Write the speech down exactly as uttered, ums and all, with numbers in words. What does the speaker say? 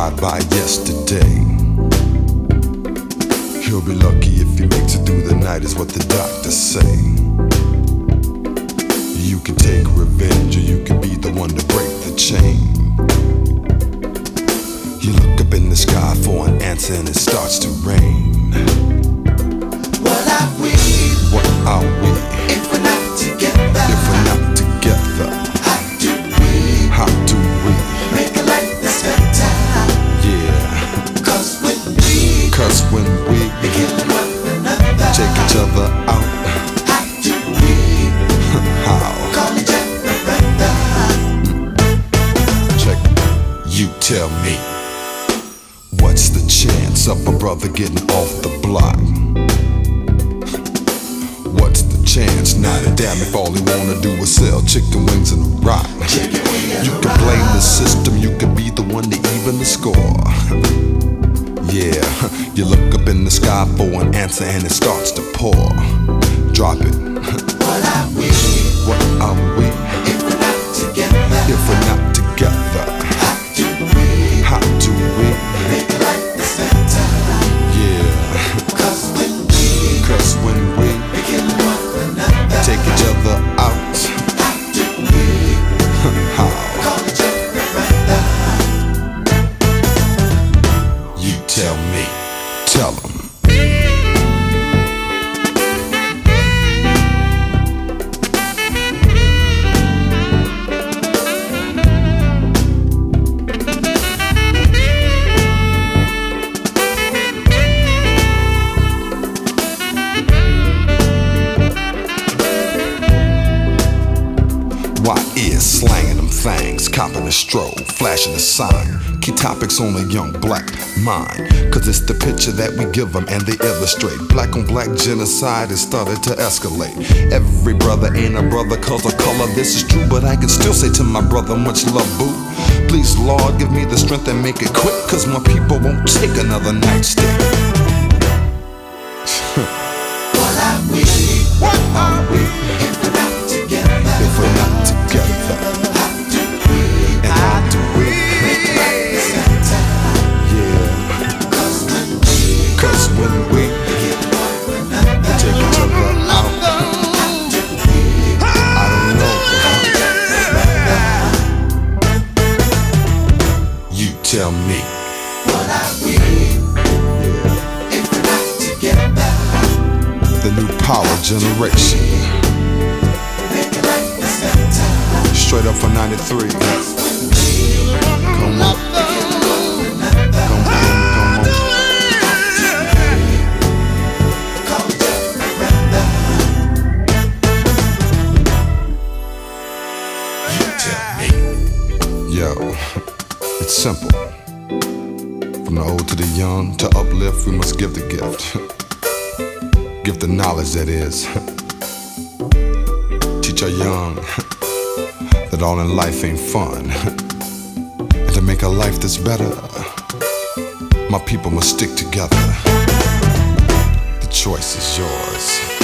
ride by yesterday. He'll be lucky if he makes it through the night, is what the doctors say. You can take revenge, or you can be the one to break the chain. You look up in the sky for an answer and it starts to rain. What are we? What are we? If we're not together. If we're not together. How do we? How do we? Make a life that's better. Yeah. Cause when we. Cause when we. We kill one another. Check each other out. How do we? How? Call each other brother. Check. You tell me. What's the chance of a brother getting off the block? What's the chance? Not a damn if all he wanna do is sell chicken wings and a rock. You can blame the system, you can be the one to even the score. Yeah, you look up in the sky for an answer and it starts to pour. Drop it. What are we? What are we? If we're not together. If we're not together. How do we? How do we? Make a life that's better. Yeah. Cause when we. Cause when we We kill one another. take each other out. How do we? How? Call each other brother. You tell me. Tell them. Why is slanging them things, copping a stroll, flashing a sign? Key topics on a young black mind. Cause it's the picture that we give them and they illustrate. Black on black genocide has started to escalate. Every brother ain't a brother cause of color. This is true, but I can still say to my brother, much love, boo. Please, Lord, give me the strength and make it quick, cause my people won't take another nightstick. What are we? What are we? If we're not together. If we're not together. How do we? And how do we? Make a life that's better. Yeah. Cause when we. Cause when we Kill one another. take each other out, How do we? I don't know. You tell me. What are we? If we're not together. The new power generation. Make a life that's better. Straight up for ninety-three. Come on. Come on, come on. Call each other brother. You tell me. Yo, it's simple. From the old to the young, to uplift, we must give the gift. Give the knowledge, that is. Teach our young that all in life ain't fun. And to make a life that's better, my people must stick together. The choice is yours.